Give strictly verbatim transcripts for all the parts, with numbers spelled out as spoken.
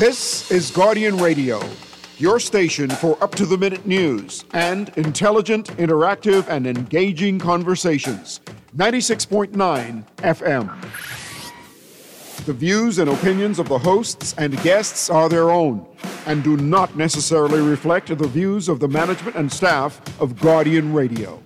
This is Guardian Radio, your station for up-to-the-minute news and intelligent, interactive, and engaging conversations. ninety-six point nine F M. The views and opinions of the hosts and guests are their own and do not necessarily reflect the views of the management and staff of Guardian Radio.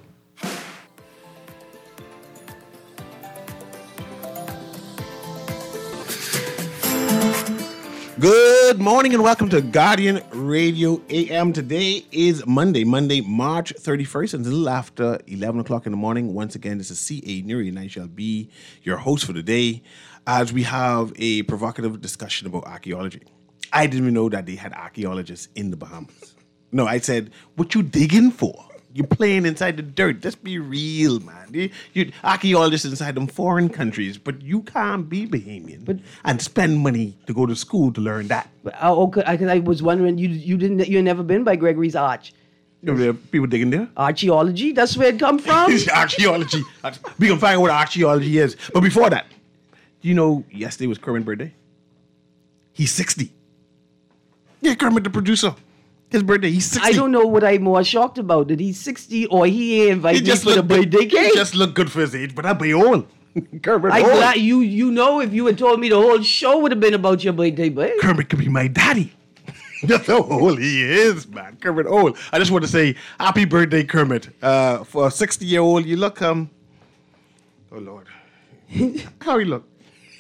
Good morning and welcome to Guardian Radio A M. Today is Monday, Monday, March thirty-first, and a little after eleven o'clock in the morning. Once again, this is C A Nuri, and I shall be your host for the day as we have a provocative discussion about archaeology. I didn't even know that they had archaeologists in the Bahamas. No, I said, what you digging for? You're playing inside the dirt. Let's be real, man. You, you archaeologists inside them foreign countries, but you can't be Bahamian but, and spend money to go to school to learn that. But, oh, okay, I, I was wondering, you you didn't you never been by Gregory's Arch? You know, there are people digging there. Archaeology, that's where it come from. Archaeology. We can find out what archaeology is. But before that, do you know yesterday was Kermit's birthday? He's sixty. Yeah, Kermit, the producer. His birthday, he's sixty. I don't know what I'm more shocked about, that he's sixty or he invited me for the good. birthday cake. He just look good for his age, but I'll be old. Kermit I old. glad you you know if you had told me the whole show would have been about your birthday, but Kermit could be my daddy. That's how old he is, man. Kermit old. I just want to say happy birthday, Kermit. Uh, for a sixty-year-old, you look, um... Oh, Lord. How you look?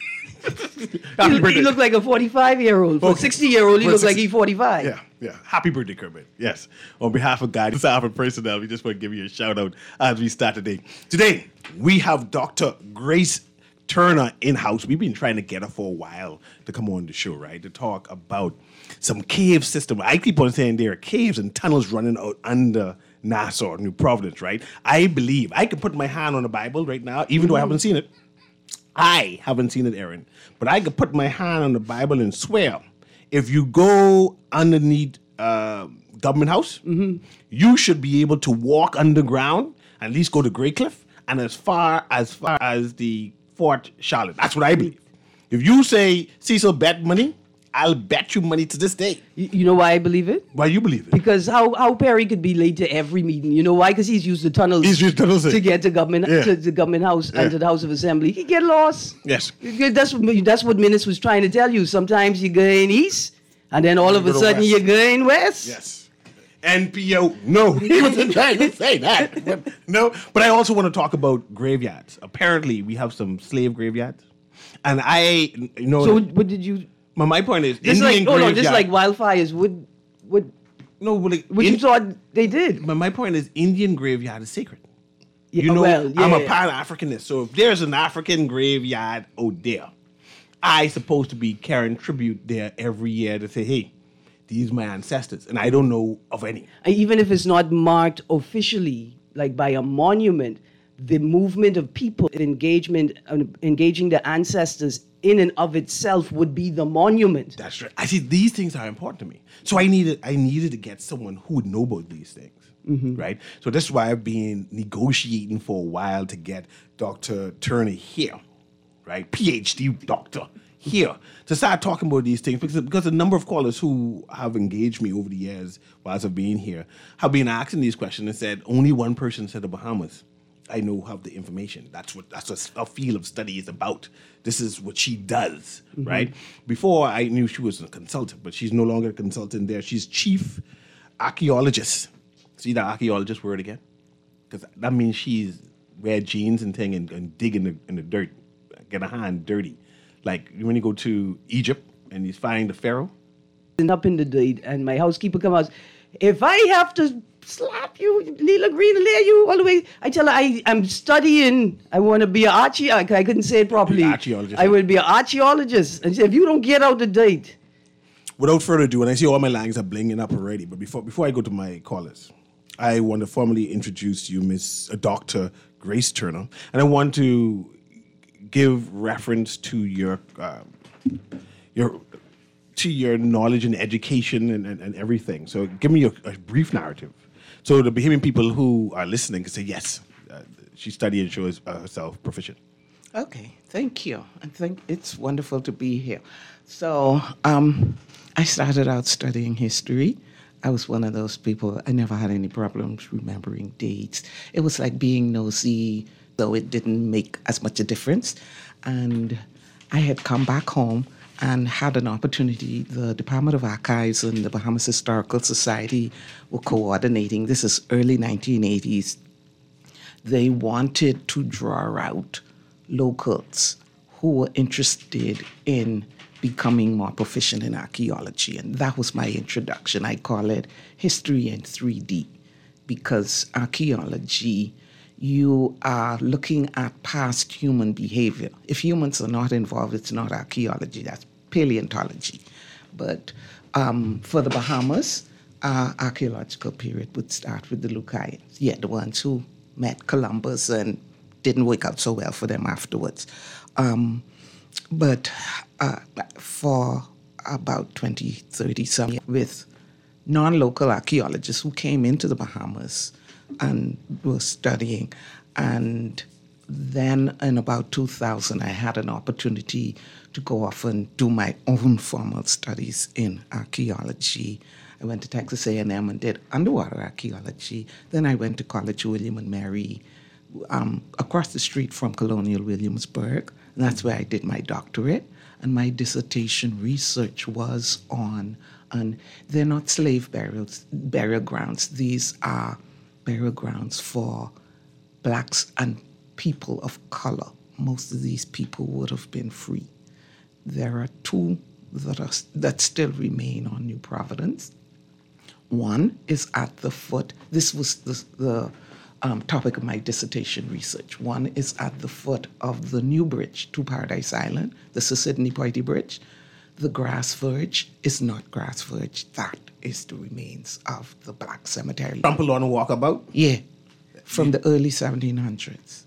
Happy he, he looked like a forty-five-year-old. For a sixty-year-old, he looks like he's forty-five. Yeah, yeah. Happy birthday, Kermit. Yes. On behalf of Guardian staff and personnel, we just want to give you a shout-out as we start today. Today, we have Doctor Grace Turner in-house. We've been trying to get her for a while to come on the show, right, to talk about some cave system. I keep on saying there are caves and tunnels running out under Nassau, New Providence, right? I believe, I can put my hand on the Bible right now, even though I haven't seen it. I haven't seen it, Aaron, but I could put my hand on the Bible and swear if you go underneath uh, Government House, mm-hmm. you should be able to walk underground, at least go to Grey Cliff, and as far as far as the Fort Charlotte. That's what I believe. If you say, Cecil, bet money, I'll bet you money to this day. You, you know why I believe it? Why you believe it? Because how, how Perry could be late to every meeting. You know why? Because he's used the tunnels, he's used tunnels to get to government yeah. to the government house yeah. and to the House of Assembly. He get lost. Yes. That's what, that's what Minnis was trying to tell you. Sometimes you're going east, and then all of a sudden west. You're going west. Yes. N P O. No, he wasn't trying to say that. But, no, but I also want to talk about graveyards. Apparently, we have some slave graveyards. And I, you know... So what did you... My, my point is, just Indian like, oh graveyard... no, just like wildfires, would... would no, but like... What in, you thought they did. But my point is, Indian graveyard is sacred. Yeah, you know, well, yeah, I'm a yeah. pan-Africanist, so if there's an African graveyard out there, I supposed to be carrying tribute there every year to say, hey, these are my ancestors, and I don't know of any. Even if it's not marked officially, like by a monument, the movement of people, engagement, uh, engaging the ancestors in and of itself would be the monument. That's right. I see these things are important to me. So I needed, I needed to get someone who would know about these things. Mm-hmm. Right? So this is why I've been negotiating for a while to get Doctor Turner here, right? P H D doctor here to start talking about these things because, because a number of callers who have engaged me over the years whilst I've been here have been asking these questions and said only one person said the Bahamas. I know have the information. That's what that's what a field of study is about. This is what she does, mm-hmm. right? Before I knew she was a consultant, but she's no longer a consultant there. She's chief archaeologist. See that archaeologist word again? Because that means she's wear jeans and thing and, and dig in the, in the dirt, get her hand dirty. Like when you go to Egypt and you find the pharaoh. And up in the dirt, and my housekeeper come out, if I have to slap you, Leela Green, lay you all the way, I tell her I, I'm studying, I want to be an archaeologist. I couldn't say it properly. Archaeologist. I will be an archaeologist. And she said, if you don't get out the date. Without further ado, and I see all my lines are blinging up already, but before before I go to my callers, I want to formally introduce you, Miss uh, Doctor Grace Turner, and I want to give reference to your uh, your to your knowledge and education and, and, and everything. So give me a, a brief narrative, so the Bahamian people who are listening can say, yes, uh, she studied and shows uh, herself proficient. Okay, thank you. I think it's wonderful to be here. So um, I started out studying history. I was one of those people, I never had any problems remembering dates. It was like being nosy, though it didn't make as much a difference. And I had come back home and had an opportunity. The Department of Archives and the Bahamas Historical Society were coordinating. This is early nineteen eighties. They wanted to draw out locals who were interested in becoming more proficient in archaeology. And that was my introduction. I call it history in three D, because archaeology, you are looking at past human behavior. If humans are not involved, it's not archaeology, that's paleontology. But um, for the Bahamas, our archaeological period would start with the Lucayans. Yeah, the ones who met Columbus and didn't work out so well for them afterwards. Um, but uh, for about twenty, thirty some years, with non-local archaeologists who came into the Bahamas and were studying. And then in about two thousand, I had an opportunity to go off and do my own formal studies in archaeology. I went to Texas A and M and did underwater archaeology. Then I went to College William and Mary, um, across the street from Colonial Williamsburg. And that's where I did my doctorate. And my dissertation research was on, and they're not slave burials, burial grounds. These are burial grounds for blacks and people of color. Most of these people would have been free. There are two that are that still remain on New Providence. One is at the foot. This was the, the um, topic of my dissertation research. One is at the foot of the new bridge to Paradise Island, the Sir Sidney Poitier Bridge. The grass verge is not grass verge. That is the remains of the black cemetery. Trample on a walkabout? Yeah, from the early seventeen hundreds.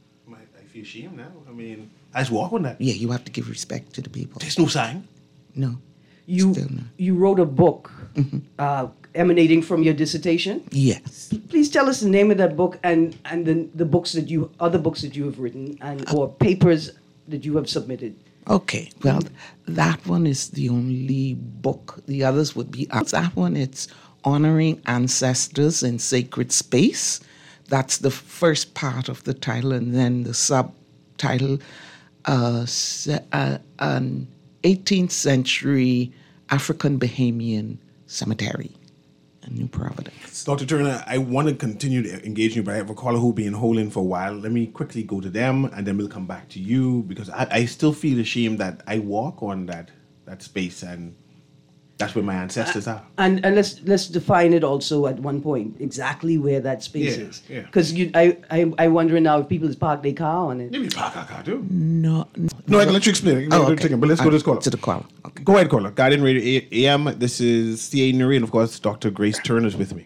I feel ashamed now. I mean, I just walk on that. Yeah, you have to give respect to the people. There's no sign. No. You Still no. you wrote a book Mm-hmm. uh, emanating from your dissertation. Yes. Please tell us the name of that book and and the, the books that you other books that you have written and or papers that you have submitted. Okay, well, that one is the only book. The others would be, that one, it's Honoring Ancestors in Sacred Space. That's the first part of the title, and then the subtitle, uh, uh, an eighteenth century African Bahamian cemetery in New Providence. Doctor Turner, I want to continue to engage you, but I have a caller who'll be in holding for a while. Let me quickly go to them, and then we'll come back to you, because I, I still feel ashamed that I walk on that that space, and that's where my ancestors are. And and let's let's define it also at one point exactly where that space Yeah, is. yeah. Because you I I I wondering now if people just park their car on it. Maybe park our car too. No. No, No, I can let you explain. Oh, Oh, okay. But let's go to this caller. To the caller. Okay. Go ahead, caller. Guardian Radio A M. This is C A Nuri, and of course, Doctor Grace Turner is with me.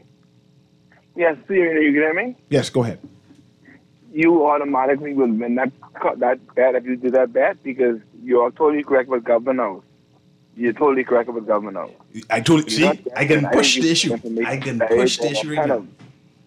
Yes, you you hear me? Yes, go ahead. You automatically will win that co- that bet if you do that bet, because you're totally correct with Government House. You're totally correct with Government House. I told you. See, not- I can I push think the it's issue. information I can that push is the issue right kind now. of-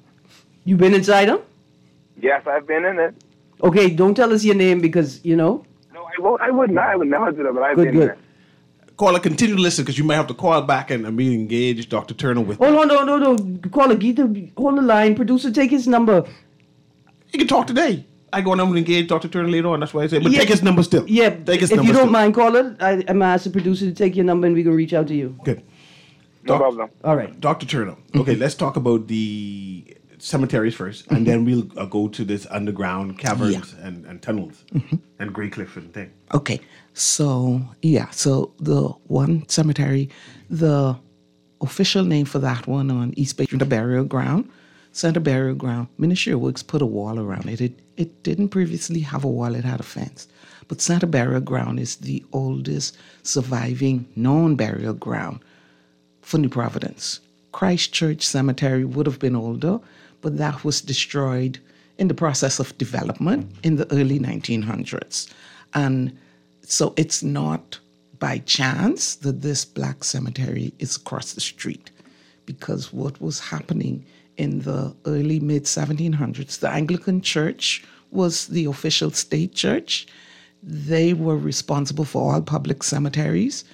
You been inside them? Yes, I've been in it. Okay, don't tell us your name because you know. No, I won't. I would not. I would never do that, but I've Good, been good. in it. Caller, continue to listen, because you might have to call back and, and be engaged, Doctor Turner, with Hold on, no, no, no. Call a Gita, hold the line. Producer, take his number. You can talk today. I go on and engage Doctor Turner later on. That's why I said, but Yeah. take his number still. Yeah, take his if number you don't still. mind, call it. I, I'm gonna ask the producer to take your number and we can reach out to you. Good. No Doc- problem. All right. Doctor Turner. Okay, let's talk about the cemeteries first, and then we'll uh, go to this underground caverns and, and tunnels and Grey Cliff and thing. Okay, so yeah, so the one cemetery, the official name for that one on East Bay, the burial ground, Center Burial Ground, Ministry of Works put a wall around it. It it didn't previously have a wall; it had a fence. But Center Burial Ground is the oldest surviving known burial ground for New Providence. Christchurch Cemetery would have been older, but that was destroyed in the process of development in the early nineteen hundreds. And so it's not by chance that this black cemetery is across the street, because what was happening in the early mid seventeen hundreds, the Anglican Church was the official state church. They were responsible for all public cemeteries,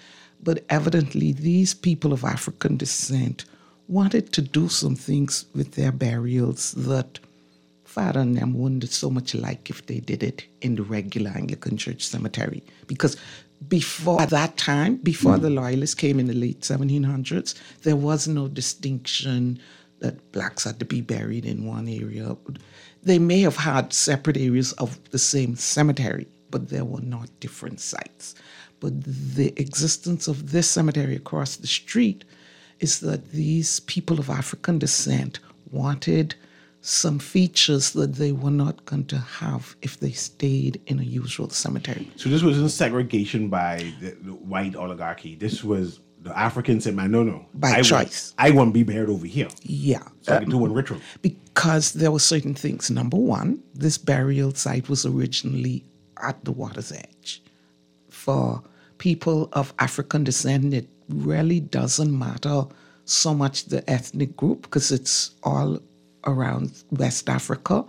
But evidently, these people of African descent wanted to do some things with their burials that Father and them wouldn't so much like if they did it in the regular Anglican Church cemetery. Because before at that time, before the Loyalists came in the late seventeen hundreds, there was no distinction that blacks had to be buried in one area. They may have had separate areas of the same cemetery, but there were not different sites. But the existence of this cemetery across the street is that these people of African descent wanted some features that they were not going to have if they stayed in a usual cemetery. So this wasn't segregation by the, the white oligarchy. This was the Africans said, man, no, no. By I choice. Want, I want to be buried over here. Yeah. So I can do one ritual. Because there were certain things. Number one, this burial site was originally at the water's edge. For people of African descent, it really doesn't matter so much the ethnic group because it's all around West Africa.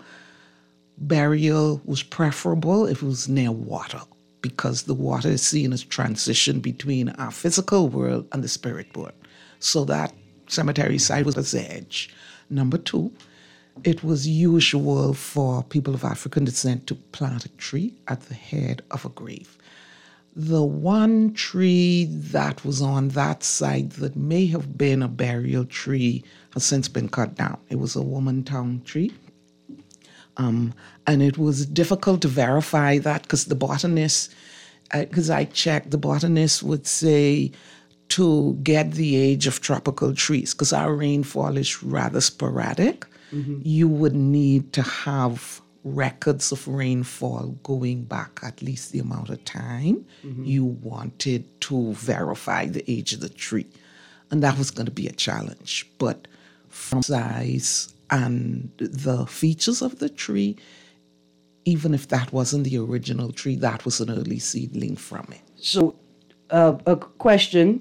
Burial was preferable if it was near water because the water is seen as transition between our physical world and the spirit world. So that cemetery site was at the edge. Number two, it was usual for people of African descent to plant a tree at the head of a grave. The one tree that was on that site that may have been a burial tree has since been cut down. It was a woman tongue tree. Um, and it was difficult to verify that because the botanist, because uh, I checked, the botanist would say to get the age of tropical trees, because our rainfall is rather sporadic, mm-hmm. you would need to have records of rainfall going back at least the amount of time mm-hmm. you wanted to verify the age of the tree. And that was going to be a challenge. But from size and the features of the tree, even if that wasn't the original tree, that was an early seedling from it. So uh, a question,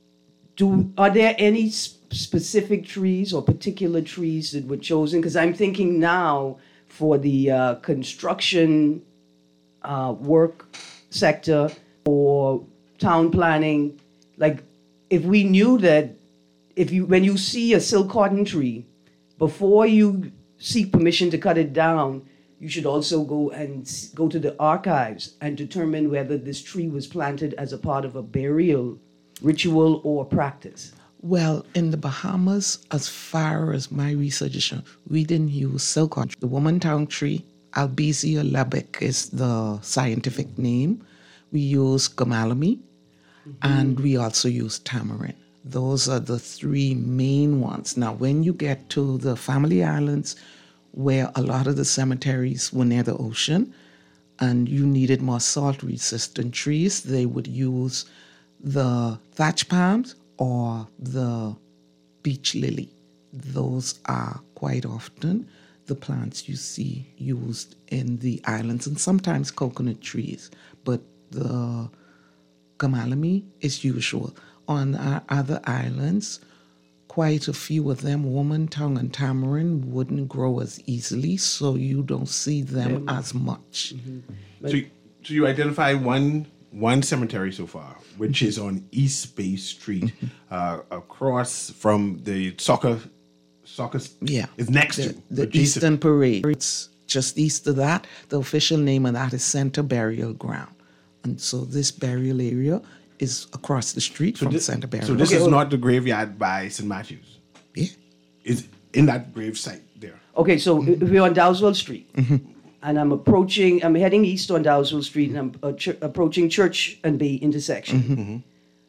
do are there any sp- specific trees or particular trees that were chosen? Because I'm thinking now, for the uh, construction uh, work sector or town planning, like if we knew that if you when you see a silk cotton tree, before you seek permission to cut it down, you should also go and go to the archives and determine whether this tree was planted as a part of a burial ritual or practice. Well, in the Bahamas, as far as my research is shown, we didn't use silk cotton. The woman tongue tree, Albizia labic is the scientific name. We use gamalame, mm-hmm. and we also use tamarind. Those are the three main ones. Now, when you get to the Family Islands, where a lot of the cemeteries were near the ocean, and you needed more salt-resistant trees, they would use the thatch palms or the beach lily. Those are quite often the plants you see used in the islands, and sometimes coconut trees. But the gamalame is usual. On our other islands, quite a few of them, woman tongue and tamarind, wouldn't grow as easily, so you don't see them yeah. as much. Mm-hmm. So, you, so you identify one one cemetery so far, which mm-hmm. is on East Bay Street, mm-hmm. uh, across from the soccer soccer. Yeah, is next the, to the Eastern Parade. It's just east of that. The official name of that is Center Burial Ground, and so this burial area is across the street so from this, Center Burial. So this okay, is well, not the graveyard by Saint Matthews. Yeah, is in that grave site there. Okay, so mm-hmm. if we're on Dowswell Street, mm-hmm. and I'm approaching, I'm heading east on Dowswell Street, and I'm uh, ch- approaching Church and Bay intersection.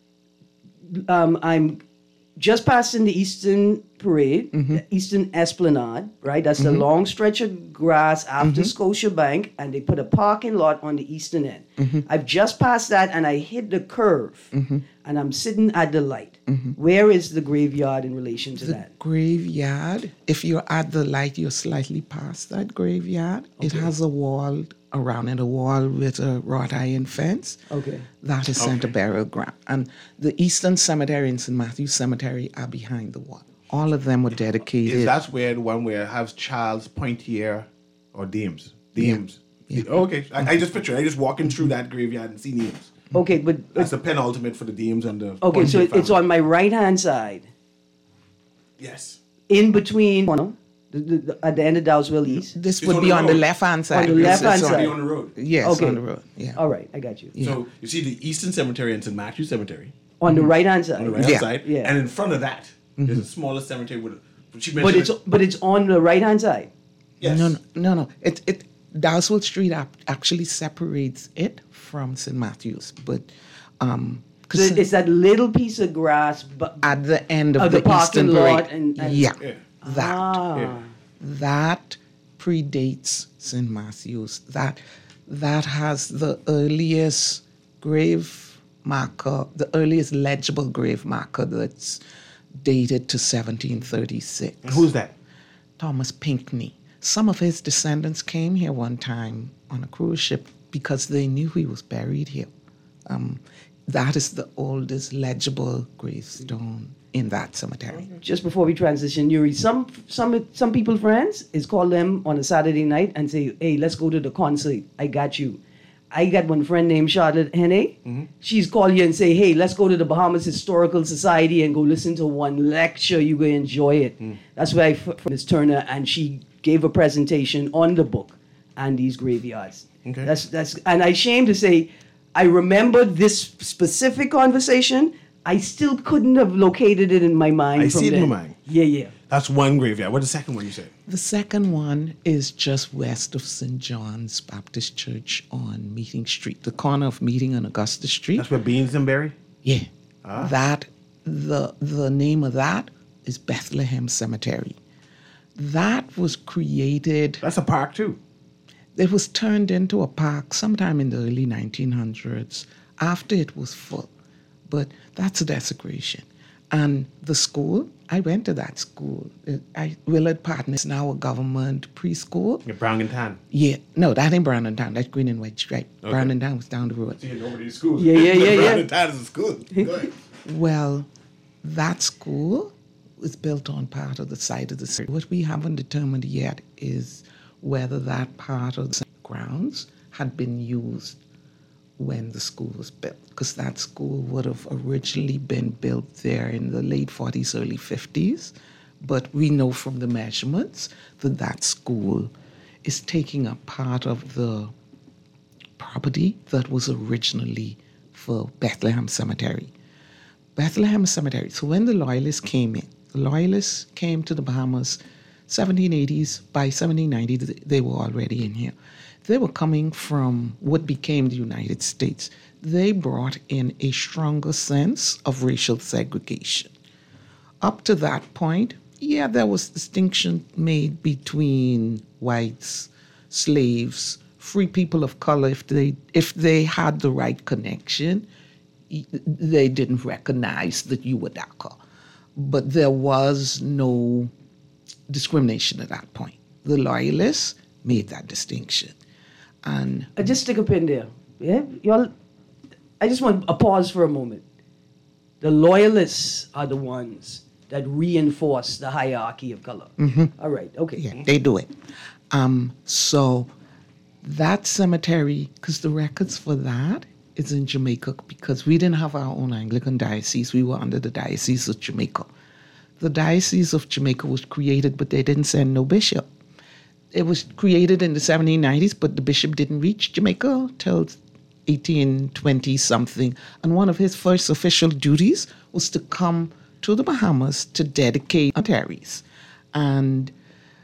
Mm-hmm. Um, I'm just passing the Eastern Parade, mm-hmm. the Eastern Esplanade, right? That's mm-hmm. the long stretch of grass after mm-hmm. Scotiabank, and they put a parking lot on the eastern end. Mm-hmm. I've just passed that, and I hit the curve, mm-hmm. and I'm sitting at the light. Mm-hmm. Where is the graveyard in relation to the that? Graveyard, if you're at the light, you're slightly past that graveyard. Okay. It has a wall around it, a wall with a wrought iron fence. Okay. That is Center okay. Burial Ground. And the Eastern Cemetery and Saint Matthew's Cemetery are behind the wall. All of them were dedicated. Is that where the one where it has Charles Pointier or Dames? Dames. Yeah. Yeah. Oh, okay. I, I just picture I just walking through that graveyard and see names. Okay, but That's the penultimate for the Deems and the. okay, so Pointier it's family. on my right hand side, Yes. in between, you know, the, the, the, at the end of Dowsville East. This It's would on be the on the road. left-hand side. the This left-hand is on- side. On the road. Yes, Okay. on the road. Yeah. All right, I got you. So you see the Eastern Cemetery and Saint Matthew Cemetery On the right hand side. on the right Yeah. side, Yeah. and in front of that there's a smaller cemetery with. But she But mentioned it's it- but it's on the right hand side. yes. No, no, no, no. It it Dowsville Street ap- actually separates it from Saint Matthews, but um, So 'cause it's that little piece of grass, but at the end of Of the, the parking eastern lot break, and- and- yeah, Yeah. that ah, Yeah. that predates Saint Matthews. That that has the earliest grave marker, the earliest legible grave marker that's dated to seventeen thirty-six. And who's that? Thomas Pinckney. Some of his descendants came here one time on a cruise ship because they knew he was buried here. Um, that is the oldest legible gravestone in that cemetery. just before we transition, Yuri, some some some people friends is call them on a Saturday night and say, "Hey, let's go to the concert. I got you." I got one friend named Charlotte Henne. She's call you and say, "Hey, let's go to the Bahamas Historical Society and go listen to one lecture. You're gonna enjoy it." That's where I f- from Miss Turner, and she gave a presentation on the book and these graveyards. Okay. That's that's, and I shame to say, I remembered this specific conversation. I still couldn't have located it in my mind. I from see it in then. your mind. Yeah, yeah. That's one graveyard. What's the second one you said? The second one is just west of Saint John's Baptist Church on Meeting Street, the corner of Meeting and Augusta Street. That's where Beans and buried? Yeah. That the the name of that is Bethlehem Cemetery. That was created, That's a park too. it was turned into a park sometime in the early nineteen hundreds after it was full. But that's a desecration. And the school, I went to that school. It- I, Willard Patton is now a government preschool. Yeah, Brown and Tan. Yeah, no, that ain't Brandon Town. That's Green and White Stripe. Okay. Brandon Town was down the road. See, nobody's schools. Yeah, yeah, yeah, Brown yeah. and Tan is a school. Go ahead. Well, that school was built on part of the site of the city. What we haven't determined yet is whether that part of the grounds had been used when the school was built, because that school would have originally been built there in the late forties, early fifties. But we know from the measurements that that school is taking up part of the property that was originally for Bethlehem Cemetery. Bethlehem Cemetery. So when the Loyalists came in, the Loyalists came to the Bahamas, seventeen eighties. By seventeen ninety, th- they were already in here. They were coming from what became the United States. They brought in a stronger sense of racial segregation. Up to that point, yeah, there was distinction made between whites, slaves, free people of color. If they if they had the right connection, y- they didn't recognize that you were darker. But there was no discrimination at that point. The Loyalists made that distinction. And Uh, just stick a pin there. Yeah, y'all. I just want a pause for a moment. The loyalists are the ones that reinforce the hierarchy of color. All right. Okay. yeah, they do it. Um, so that cemetery, because the records for that is in Jamaica, because we didn't have our own Anglican diocese. We were under the Diocese of Jamaica. The Diocese of Jamaica was created, but they didn't send no bishop. It was created in the seventeen nineties, but the bishop didn't reach Jamaica till eighteen twenty something. And one of his first official duties was to come to the Bahamas to dedicate cemeteries. And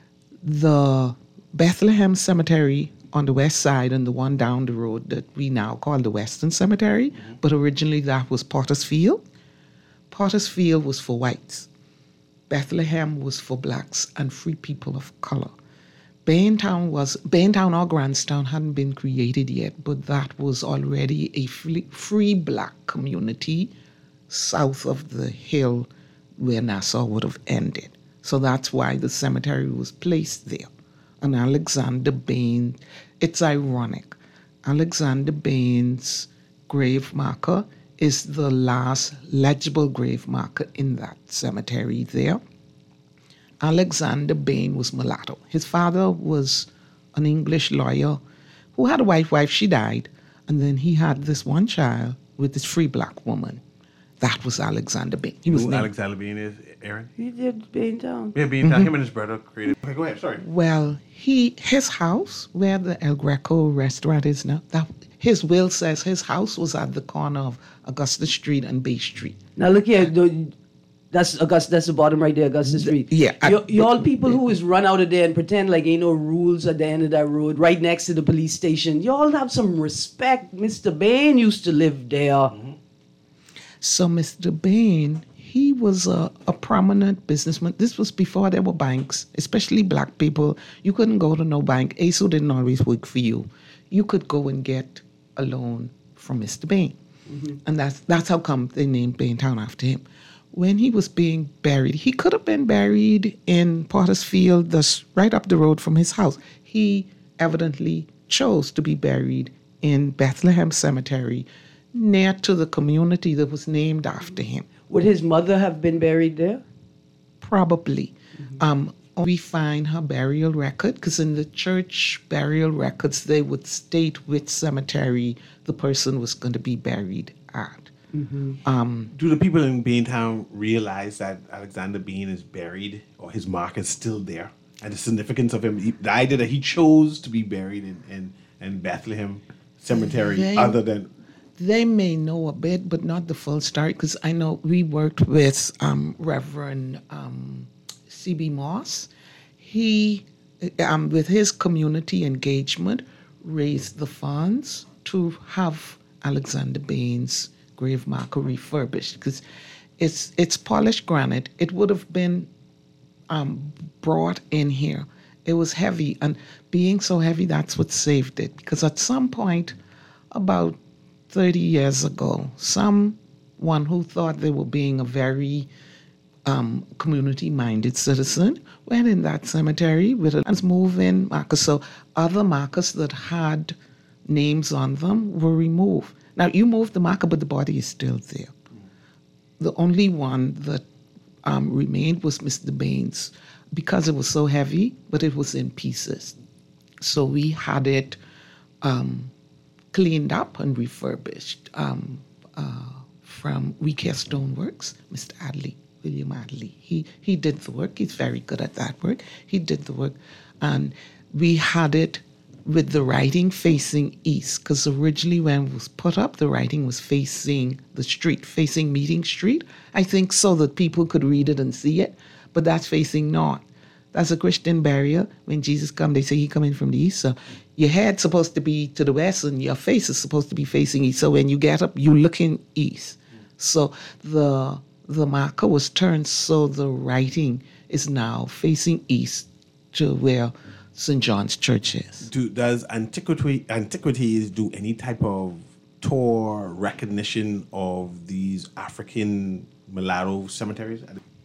the Bethlehem Cemetery on the west side and the one down the road that we now call the Western Cemetery, but originally that was Potter's Field. Potter's Field was for whites. Bethlehem was for blacks and free people of color. Baintown was Baintown or Grantstown hadn't been created yet, but that was already a free, free black community south of the hill where Nassau would have ended. So that's why the cemetery was placed there. And Alexander Bain, it's ironic. Alexander Bain's grave marker is the last legible grave marker in that cemetery there. Alexander Bain was mulatto. His father was an English lawyer who had a white wife. She died. And then he had this one child with this free black woman. That was Alexander Bain. He Who was named. Alexander Bain is, Aaron? He did Baintown. Yeah, Bain Town. Him and his brother created. Okay, go ahead. Sorry. Well, he his house, where the El Greco restaurant is now, that his will says his house was at the corner of Augusta Street and Bay Street. Now look here, the- that's Augusta. That's the bottom right there, Augusta Street. yeah, I- you y'all people who is run out of there and pretend like ain't no rules at the end of that road, right next to the police station. Y'all have some respect. Mister Bain used to live there. So Mister Bain, he was a, a prominent businessman. This was before there were banks, especially black people. You couldn't go to no bank. A S O didn't always work for you. You could go and get a loan from Mister Bain. And that's that's how come they named Baintown after him. When he was being buried, he could have been buried in Potter's Field, that's right up the road from his house. He evidently chose to be buried in Bethlehem Cemetery, near to the community that was named after him. Would his mother have been buried there? Probably. Um, we find her burial record, because in the church burial records, they would state which cemetery the person was going to be buried at. Um, Do the people in Baintown realize that Alexander Bain is buried, or his mark is still there, and the significance of him? He, the idea that he chose to be buried in in, in Bethlehem Cemetery, They- other than They may know a bit, but not the full story, because I know we worked with um, Reverend um, C B Moss. He, um, with his community engagement, raised the funds to have Alexander Bain's grave marker refurbished, because it's it's polished granite. It would have been um, brought in here. It was heavy, and being so heavy, that's what saved it. Because at some point, about thirty years ago, someone who thought they were being a very um, community-minded citizen went in that cemetery with a move-in marker. So other markers that had names on them were removed. Now, you move the marker, but the body is still there. The only one that um, remained was Mister Bain's, because it was so heavy, but it was in pieces. So we had it um, cleaned up and refurbished um, uh, from We Care Stoneworks, Mister Adley, William Adley. He, he did the work. He's very good at that work. He did the work. And we had it with the writing facing east, because originally when it was put up, the writing was facing the street, facing Meeting Street, I think, so that people could read it and see it, but that's facing north. That's a Christian burial. When Jesus come, they say he coming from the east, so your head's supposed to be to the west and your face is supposed to be facing east, so when you get up, you looking east. So the the marker was turned so the writing is now facing east to where Saint John's Church is. do, does antiquity antiquities do any type of tour recognition of these African mulatto cemeteries?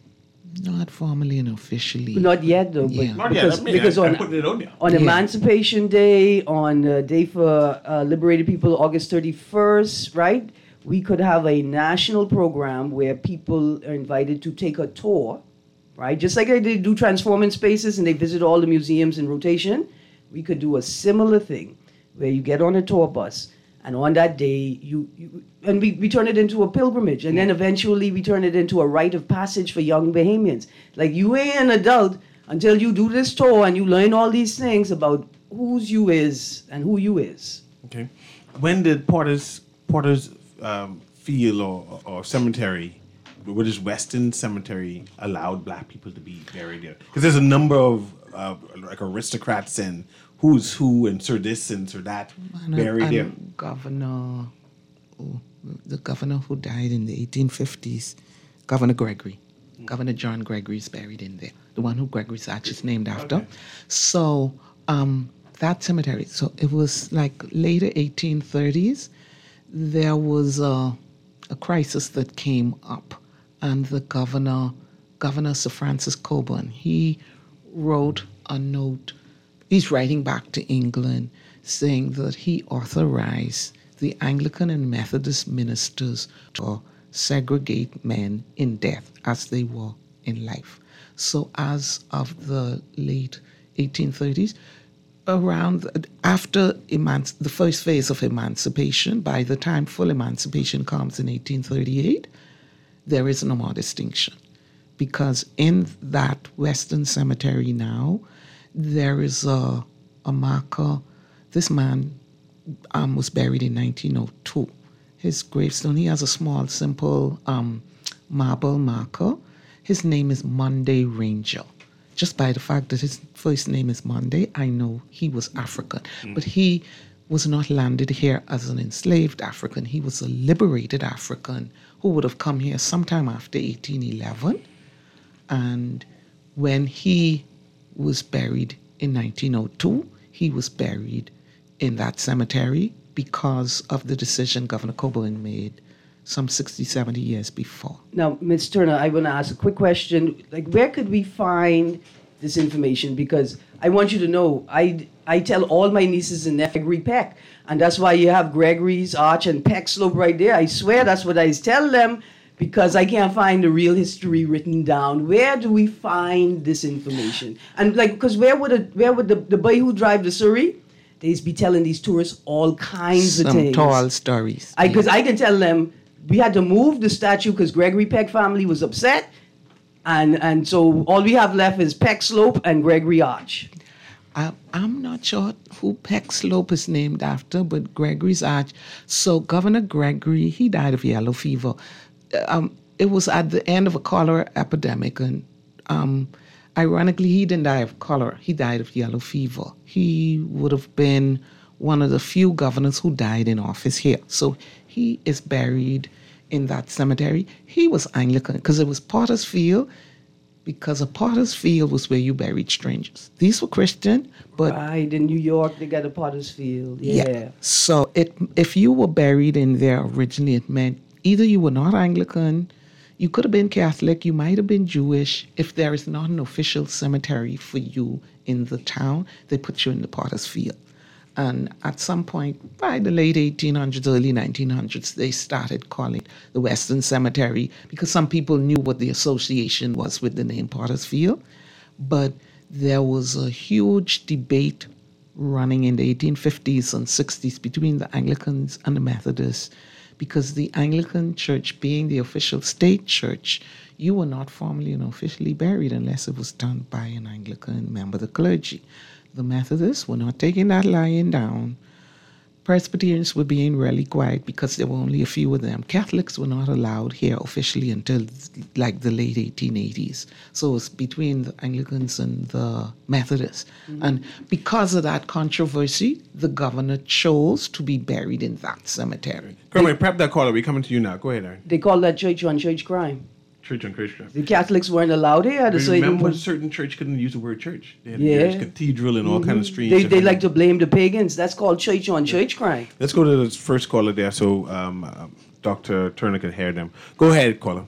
Not formally and officially. Not yet, though. But Yeah. Not yet. because, I mean, because I- I on, put it on there. on Yeah. Emancipation Day, on the Day for uh, Liberated People, August thirty-first, right? We could have a national program where people are invited to take a tour, right? Just like they do Transforming Spaces and they visit all the museums in rotation, we could do a similar thing where you get on a tour bus, and on that day, you, you and we, we turn it into a pilgrimage, and then eventually we turn it into a rite of passage for young Bahamians. Like, you ain't an adult until you do this tour and you learn all these things about whose you is and who you is. Okay. When did Porter's Porter's um, Field or, or cemetery, what is Western Cemetery, allowed black people to be buried there? Because there's a number of uh, like aristocrats and who's who and Sir this and Sir that And, buried and there. Governor, oh, the governor who died in the eighteen fifties, Governor Gregory. Governor John Gregory is buried in there, the one who Gregory's Arch is named after. Okay. So um, that cemetery, so it was like later eighteen thirties, there was a, a crisis that came up, and the governor, Governor Sir Francis Coburn, he wrote a note. He's writing back to England saying that he authorized the Anglican and Methodist ministers to segregate men in death as they were in life. So as of the late eighteen thirties, around after emanci- the first phase of emancipation, by the time full emancipation comes in eighteen thirty-eight, there is no more distinction. Because in that Western Cemetery now, there is a, a marker. This man um, was buried in nineteen oh two. His gravestone, he has a small, simple um, marble marker. His name is Monday Ranger. Just by the fact that his first name is Monday, I know he was African. Mm. But he was not landed here as an enslaved African. He was a liberated African who would have come here sometime after eighteen eleven. And when he was buried in nineteen oh two, he was buried in that cemetery because of the decision Governor Coburn made some sixty, seventy years before. Now, Miz Turner, I want to ask a quick question. Like, where could we find this information? Because I want you to know, I, I tell all my nieces and nephews Gregory Peck, and that's why you have Gregory's Arch and Peck Slope right there. I swear that's what I tell them, because I can't find the real history written down. Where do we find this information? And like, because where would a, where would the, the boy who drive the Surrey, they'd be telling these tourists all kinds Some of things. Some tall stories. Because I, I can tell them, we had to move the statue because Gregory Peck family was upset. And and so all we have left is Peck Slope and Gregory Arch. I, I'm not sure who Peck Slope is named after, but Gregory's Arch. So Governor Gregory, he died of yellow fever. Um, it was at the end of a cholera epidemic. And um, ironically, he didn't die of cholera. He died of yellow fever. He would have been one of the few governors who died in office here. So he is buried in that cemetery. He was Anglican because it was Potter's Field, because a Potter's Field was where you buried strangers. These were Christian, but... Right, in New York, they got a Potter's Field. Yeah. yeah. So it, if you were buried in there originally, it meant either you were not Anglican, you could have been Catholic, you might have been Jewish. If there is not an official cemetery for you in the town, they put you in the Potter's Field. And at some point, by the late eighteen hundreds, early nineteen hundreds, they started calling it the Western Cemetery because some people knew what the association was with the name Potter's Field. But there was a huge debate running in the eighteen fifties and sixties between the Anglicans and the Methodists, because the Anglican Church, being the official state church, you were not formally and officially buried unless it was done by an Anglican member of the clergy. The Methodists were not taking that lying down. Presbyterians were being really quiet because there were only a few of them. Catholics were not allowed here officially until like the late eighteen eighties. So it was between the Anglicans and the Methodists. Mm-hmm. And because of that controversy, the governor chose to be buried in that cemetery. Go ahead, prep that caller. We're coming to you now. Go ahead, Aaron. They call that church on church crime. Church on church crime. The Catholics weren't allowed here. Do So you remember when a certain church couldn't use the word church? They had yeah. a cathedral and all mm-hmm. kind of strange. They, they like to blame the pagans. That's called church on church crime. Let's go to the first caller there so um, uh, Doctor Turner can hear them. Go ahead, caller.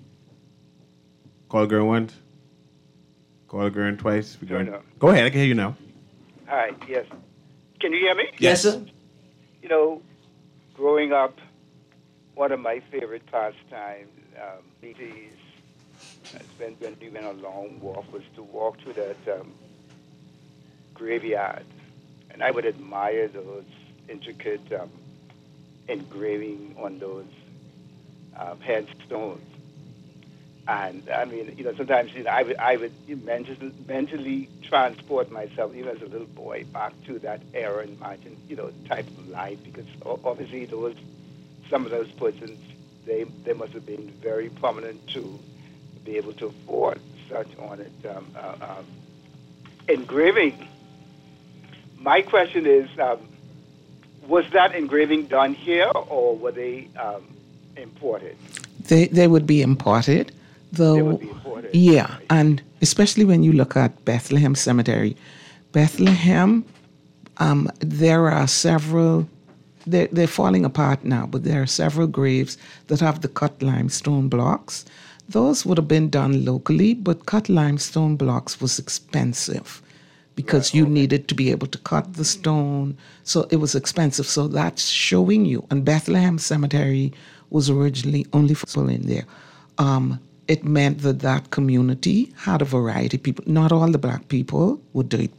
Call girl once. Call girl twice. Turner. Go ahead, I can hear you now. Hi, yes. Can you hear me? Yes, sir. You know, growing up, one of my favorite pastimes, um, meetings, when, when we went on a long walk, was to walk through that um, graveyard. And I would admire those intricate um, engraving on those um, headstones. And I mean, you know, sometimes you know, I would I would mentally, mentally transport myself, even as a little boy, back to that era and imagine, you know, type of life, because obviously those some of those persons, they they must have been very prominent to be able to afford such on it um, uh, um, engraving. My question is, um, was that engraving done here, or were they um, imported? They they would be imported. Though, they would be imported. Yeah, and especially when you look at Bethlehem Cemetery. Bethlehem, um, there are several, they're, they're falling apart now, but there are several graves that have the cut limestone blocks. Those would have been done locally, but cut limestone blocks was expensive because right, you okay. needed to be able to cut the stone. So it was expensive. So that's showing you. And Bethlehem Cemetery was originally only for people in there. Um, It meant that that community had a variety of people. Not all the black people were dirt poor.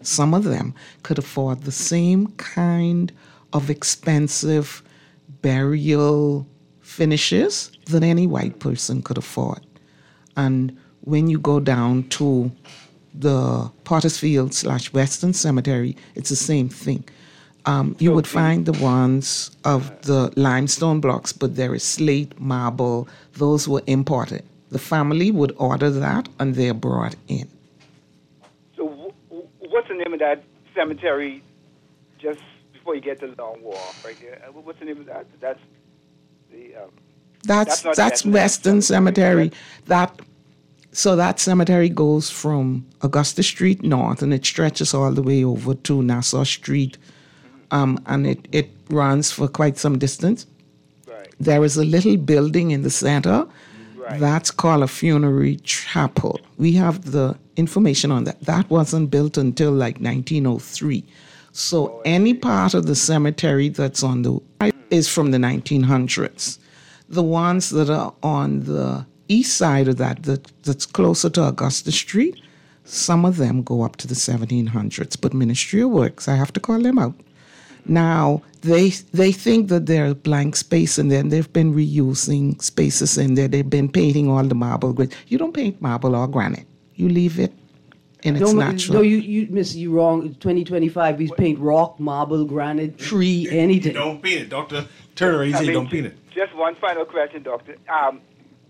some of them could afford the same kind of expensive burial finishes that any white person could afford. And when you go down to the Pottersfield slash Western Cemetery, it's the same thing. Um, you would find the ones of the limestone blocks, but there is slate, marble. Those were imported. The family would order that, and they're brought in. So w- w- what's the name of that cemetery just before you get to Long Wharf, right there? Uh, What's the name of that? That's the... Um, That's That's that's, not that Western cemetery. Cemetery. That so that cemetery goes from Augusta Street north, and it stretches all the way over to Nassau Street, um, and it, it runs for quite some distance. right. There is a little building in the center. Right. That's called a funerary chapel. We have the information on that. That wasn't built until like nineteen oh three. So any part of the cemetery that's on the right is from the nineteen hundreds. The ones that are on the east side of that, that that's closer to Augusta Street, some of them go up to the seventeen hundreds. But Ministry of Works, I have to call them out. Now, they they think that there's blank space in there, and they've been reusing spaces in there. They've been painting all the marble granite. You don't paint marble or granite. You leave it in its No, natural. no, you, you, miss, you wrong. twenty twenty-five, we paint rock, marble, granite, tree, anything. Don't paint it, Doctor Turner. He I said mean, don't paint it. Just one final question, Doctor. Um,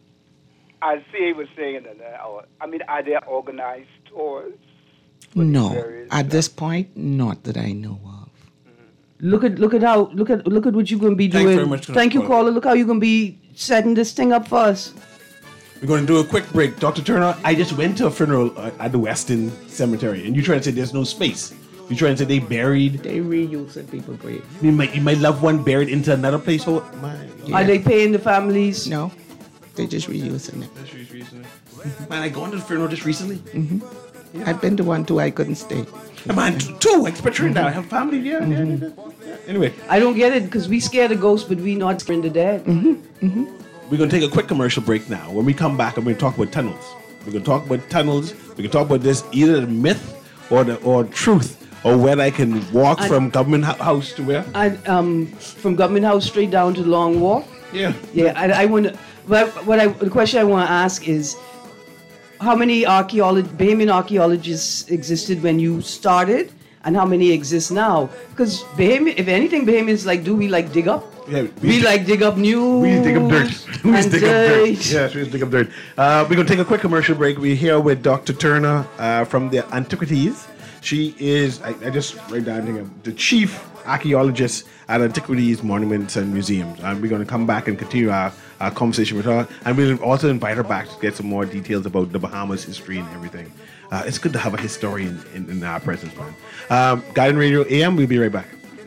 as C A was saying in the hour, I mean, are there organized tours? for these No, various, at uh, this point, not that I know of. Look at look at how look at look at what you're gonna be Thanks doing. very much, Thank you, caller. caller. Look how you're gonna be setting this thing up for us. We're going to do a quick break. Doctor Turner, I just went to a funeral uh, at the Western Cemetery, and you trying to say there's no space. You trying to say they buried, They reuse it, people grave. you might, you might love one buried into another place. Oh, my God. Are they paying the families? No, they just reusing it. That's just recently. Man, I gone to the funeral just recently. I've been to one too. I couldn't stay. Man, t- two. I picturing that. I have family. Yeah, yeah, yeah, yeah. Anyway, I don't get it because we scared of ghosts, but we not scared of the dead. we're going to take a quick commercial break now. When we come back, I'm going to talk about tunnels. We're going to talk about tunnels. We can talk about this, either the myth or the or truth, or where I can walk And- from government hou- house to where. And um, from Government House straight down to Long Wharf. Yeah. Yeah, I, I want to. But what I the question I want to ask is, how many archaeolog Bahamian archaeologists existed when you started, and how many exist now? Because Bahamian, if anything, Bahamians like do we like dig up? Yeah, We, we- like dig up news. We dig up dirt. We and dig up dirt. dirt. Yes, we dig up dirt. Uh, we're going to take a quick commercial break. We're here with Doctor Turner uh, from the Antiquities. She is, I, I just write down here, the chief archaeologist at Antiquities, Monuments and Museums. And we're going to come back and continue our, our conversation with her. And we'll also invite her back to get some more details about the Bahamas history and everything. Uh, it's good to have a historian in, in our presence, man. Um, Guiding Radio A M, we'll be right back.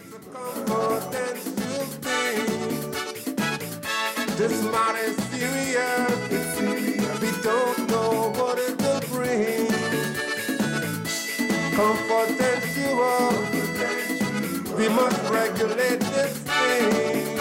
This matter is serious. It's serious. We don't know what it will bring. Confidential. We must regulate this thing.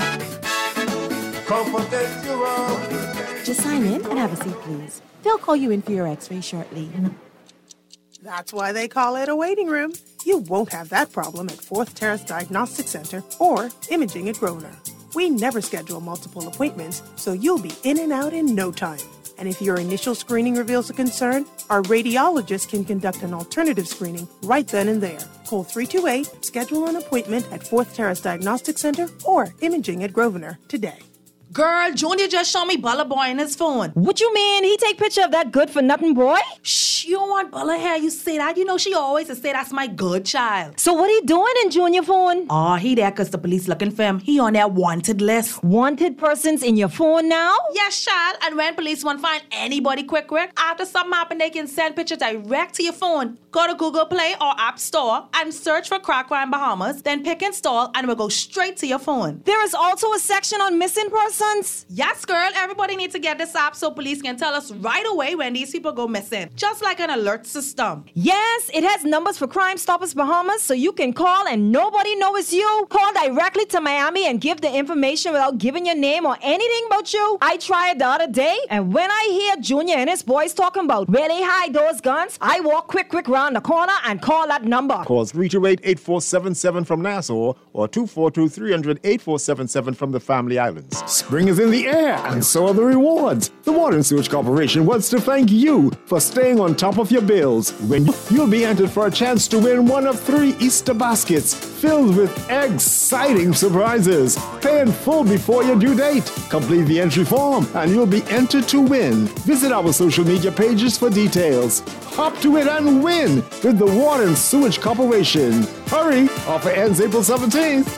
Confidential. Just sign in and have a seat, please. They'll call you in for your x-ray shortly. That's why they call it a waiting room. You won't have that problem at Fourth Terrace Diagnostic Center or Imaging at Grosvenor. We never schedule multiple appointments, so you'll be in and out in no time. And if your initial screening reveals a concern, our radiologist can conduct an alternative screening right then and there. Call three two eight, schedule an appointment at Fourth Terrace Diagnostic Center or Imaging at Grosvenor today. Girl, Junior just showed me Bella Boy in his phone. What you mean? He take picture of that good-for-nothing boy? Shh, you don't want Bella here. You say that. You know she always say that's my good child. So what he doing in Junior phone? Oh, he there because the police looking for him. He on their wanted list. Wanted persons in your phone now? Yes, child. And when police want to find anybody quick, quick, after something happen, they can send picture direct to your phone. Go to Google Play or App Store and search for Crack Crime Bahamas. Then pick install and it will go straight to your phone. There is also a section on missing persons? nonsense? Yes, girl. Everybody needs to get this app so police can tell us right away when these people go missing. Just like an alert system. Yes, it has numbers for Crime Stoppers Bahamas, so you can call and nobody knows it's you. Call directly to Miami and give the information without giving your name or anything about you. I tried the other day, and when I hear Junior and his boys talking about where they hide those guns, I walk quick, quick round the corner and call that number. Call three two eight, eight four seven seven from Nassau or two four two, three hundred, eight four seven seven from the Family Islands. Spring is in the air, and so are the rewards. The Water and Sewage Corporation wants to thank you for staying on top of your bills. When you, you'll be entered for a chance to win one of three Easter baskets filled with exciting surprises. Pay in full before your due date. Complete the entry form, and you'll be entered to win. Visit our social media pages for details. Hop to it and win with the Water and Sewage Corporation. Hurry! Offer ends April seventeenth.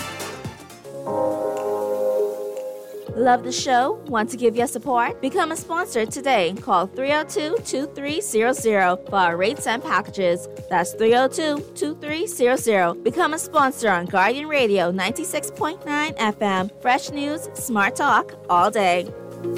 Love the show? Want to give your support? Become a sponsor today. Call three oh two, two three zero zero for our rates and packages. That's three oh two, two three zero zero. Become a sponsor on Guardian Radio ninety-six point nine F M. Fresh news, smart talk, all day.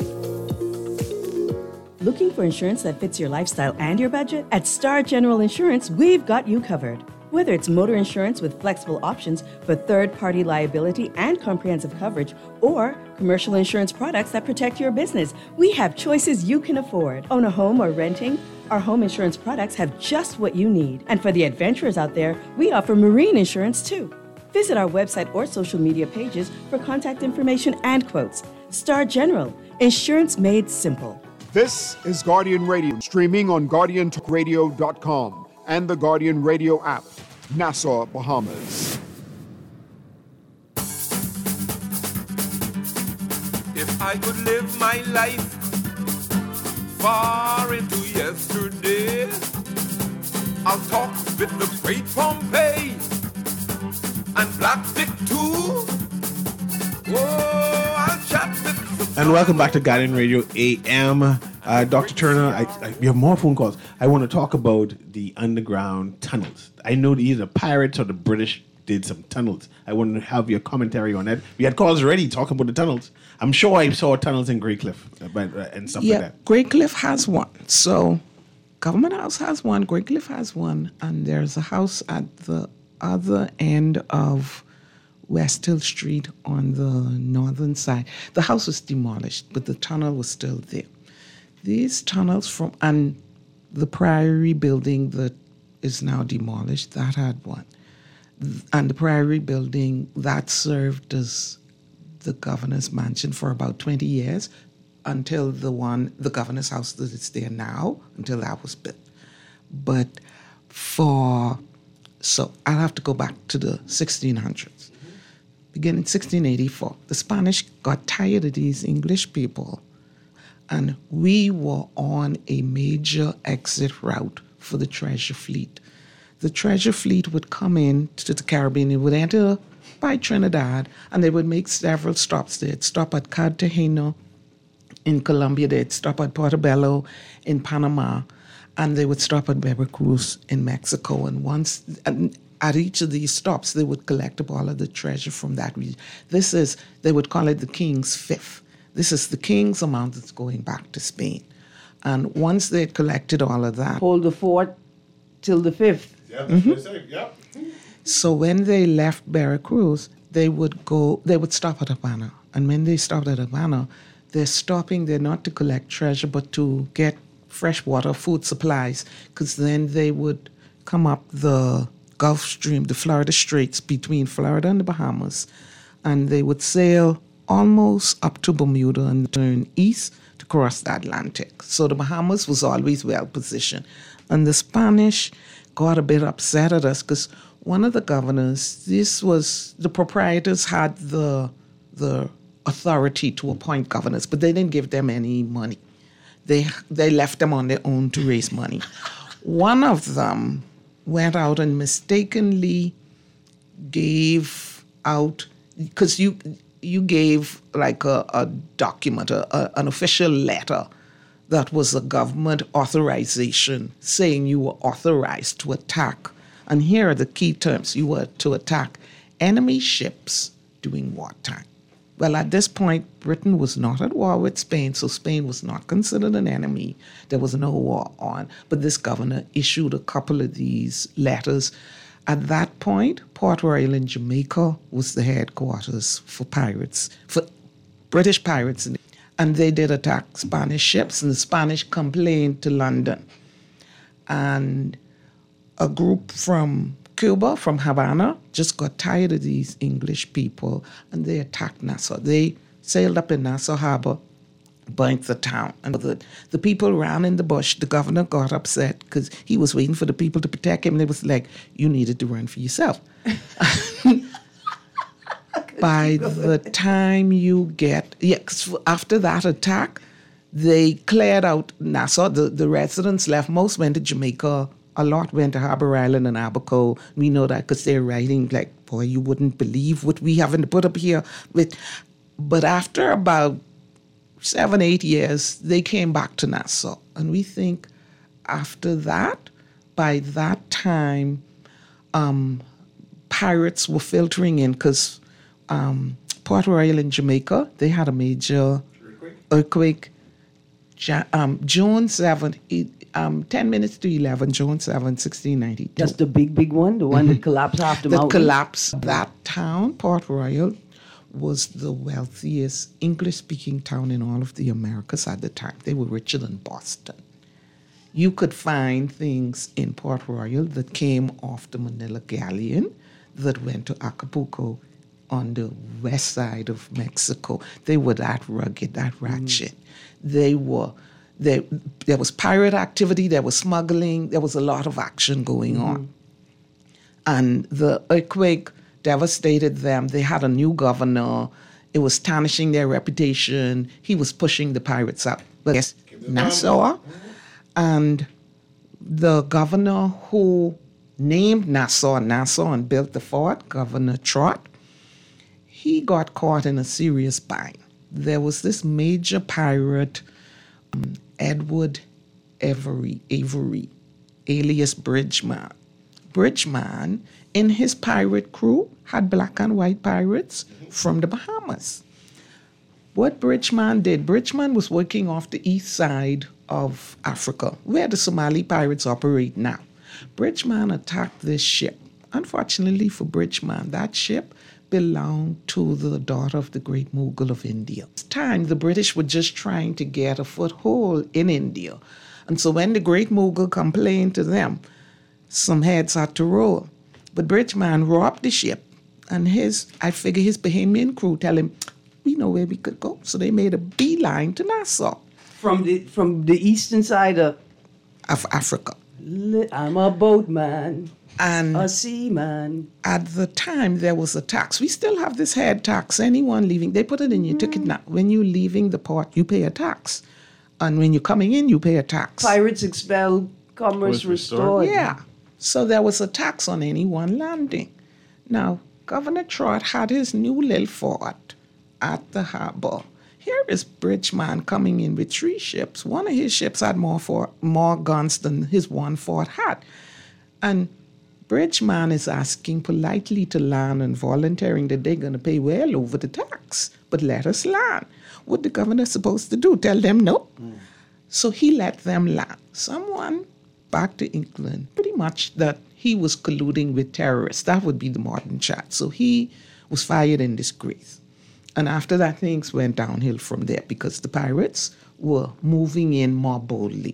Looking for insurance that fits your lifestyle and your budget? At Star General Insurance, we've got you covered. Whether it's motor insurance with flexible options for third-party liability and comprehensive coverage, or commercial insurance products that protect your business, we have choices you can afford. Own a home or renting? Our home insurance products have just what you need. And for the adventurers out there, we offer marine insurance too. Visit our website or social media pages for contact information and quotes. Star General, insurance made simple. This is Guardian Radio, streaming on guardian talk radio dot com and the Guardian Radio app, Nassau, Bahamas. If I could live my life far into yesterday, I'll talk with the great Pompey and Black Dick too. Oh, I'll chat with the... And welcome back to Guardian Radio A M. Uh, Doctor Turner, I, I, we have more phone calls. I want to talk about the underground tunnels. I know that either the pirates or the British did some tunnels. I want to have your commentary on that. We had calls already talking about the tunnels. I'm sure I saw tunnels in Grey Cliff uh, but, uh, and stuff yeah, like that. Grey Cliff has one. So Government House has one, Grey Cliff has one, and there's a house at the other end of West Hill Street on the northern side. The house was demolished, but the tunnel was still there. These tunnels from, and the Priory building that is now demolished, that had one. And the Priory building, that served as the governor's mansion for about twenty years until the one, the governor's house that is there now, until that was built. But for, so I'll have to go back to the sixteen hundreds. Beginning sixteen eighty-four, the Spanish got tired of these English people, and we were on a major exit route for the treasure fleet. The treasure fleet would come in to the Caribbean, it would enter by Trinidad, and they would make several stops. They'd stop at Cartagena in Colombia, they'd stop at Portobello in Panama, and they would stop at Veracruz in Mexico. And once, and at each of these stops, they would collect up all of the treasure from that region. This is, they would call it the King's Fifth. This is the King's amount that's going back to Spain. And once they had collected all of that... Hold the fort till the fifth. Yeah, that's mm-hmm. what I say, yeah. So when they left Veracruz, they would go, they would stop at Havana. And when they stopped at Havana, they're stopping there not to collect treasure, but to get fresh water, food supplies, because then they would come up the Gulf Stream, the Florida Straits between Florida and the Bahamas, and they would sail almost up to Bermuda and turn east to cross the Atlantic. So the Bahamas was always well positioned. And the Spanish got a bit upset at us because one of the governors, this was, the proprietors had the the authority to appoint governors, but they didn't give them any money. They they left them on their own to raise money. One of them went out and mistakenly gave out, because you you gave like a, a document, a, a, an official letter that was a government authorization saying you were authorized to attack. And here are the key terms. You were to attack enemy ships during wartime. Well, at this point, Britain was not at war with Spain, so Spain was not considered an enemy. There was no war on. But this governor issued a couple of these letters. At that point, Port Royal in Jamaica was the headquarters for pirates, for British pirates. And they did attack Spanish ships, and the Spanish complained to London. And a group from Cuba, from Havana, just got tired of these English people, and they attacked Nassau. They sailed up in Nassau Harbor, burnt the town. And the, the people ran in the bush. The governor got upset because he was waiting for the people to protect him. And it was like, you needed to run for yourself. By the time you get, yeah, 'cause after that attack, they cleared out Nassau. The, the residents left. Most went to Jamaica. A lot went to Harbour Island and Abaco. We know that because they're writing like, boy, you wouldn't believe what we haven't put up here. With, but after about seven, eight years, they came back to Nassau. And we think after that, by that time, um, pirates were filtering in because um, Port Royal in Jamaica, they had a major earthquake. earthquake. Ja- um, June seventh, um, ten minutes to eleven, June seventh, sixteen ninety-two. That's the big, big one, the one mm-hmm. that collapsed after the That mountain? collapsed. That town, Port Royal, was the wealthiest English-speaking town in all of the Americas at the time. They were richer than Boston. You could find things in Port Royal that came off the Manila Galleon that went to Acapulco on the west side of Mexico. They were that rugged, that ratchet. Mm. They were, they, there was pirate activity, there was smuggling, there was a lot of action going mm. on. And the earthquake devastated them. They had a new governor. It was tarnishing their reputation. He was pushing the pirates out. But yes, Nassau. And the governor who named Nassau Nassau and built the fort, Governor Trott, he got caught in a serious bind. There was this major pirate, um, Edward Avery, Avery, alias Bridgeman. Bridgeman, in his pirate crew, had black and white pirates from the Bahamas. What Bridgeman did, Bridgeman was working off the east side of Africa, where the Somali pirates operate now. Bridgeman attacked this ship. Unfortunately for Bridgeman, that ship belonged to the daughter of the great Mughal of India. At the time, the British were just trying to get a foothold in India. And so when the great Mughal complained to them, some heads had to roll. But Bridgeman robbed the ship, and his, I figure his Bahamian crew tell him, we know where we could go. So they made a beeline to Nassau. From the from the eastern side of, of Africa. I'm a boatman. And a seaman. At the time, there was a tax. We still have this head tax. Anyone leaving, they put it in your mm. ticket now. When you're leaving the port, you pay a tax. And when you're coming in, you pay a tax. Pirates expelled, commerce restored. Yeah. So there was a tax on anyone landing. Now, Governor Trott had his new little fort at the harbor. Here is Bridgeman coming in with three ships. One of his ships had more fort, more guns than his one fort had. And Bridgeman is asking politely to land and volunteering that they're going to pay well over the tax, but let us land. What the governor supposed to do? Tell them no? Mm. So he let them land. Someone back to England, pretty much that he was colluding with terrorists. That would be the modern chat. So he was fired in disgrace. And after that, things went downhill from there because the pirates were moving in more boldly.